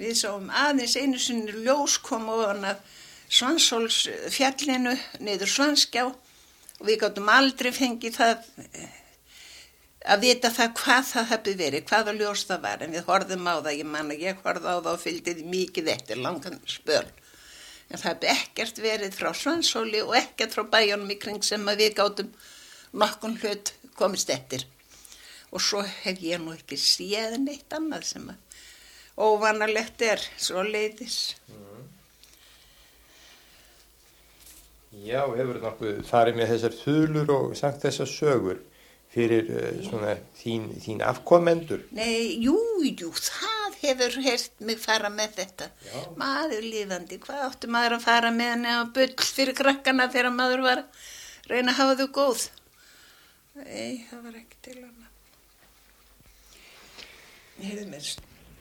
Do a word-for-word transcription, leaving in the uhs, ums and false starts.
Við sáum aðeins einu sinni ljós kom ofan af Svanshólsfjallinu niður Svanskjá og við gátum aldrei fengið það að vita það hvað það hefði verið, hvaða ljós það var, en við horfðum á það, ég man að ég horfði á það og fylgdi því mikið eftir langan spöl. En það hefði ekkert verið frá Svanshóli og ekkert frá bæjunum í kring sem að við gátum nokkun hlut komist eftir. Og svo hef ég nú ekki séð neitt annað sem að óvanalegt er, svo leiðis. Mm. Já, hefur nokkuð farið með þessar þulur og sagt þessar sögur fyrir uh, svona þín, þín afkomendur? Nei, jú, jú, það hefur heyrt mig fara með þetta. Já. Maður lifandi, hvað átti maður að fara með hann eða bull fyrir krakkana þegar maður var að reyna að hafa þau góð? Nei, það var ekki til hana. Heyrðu mér.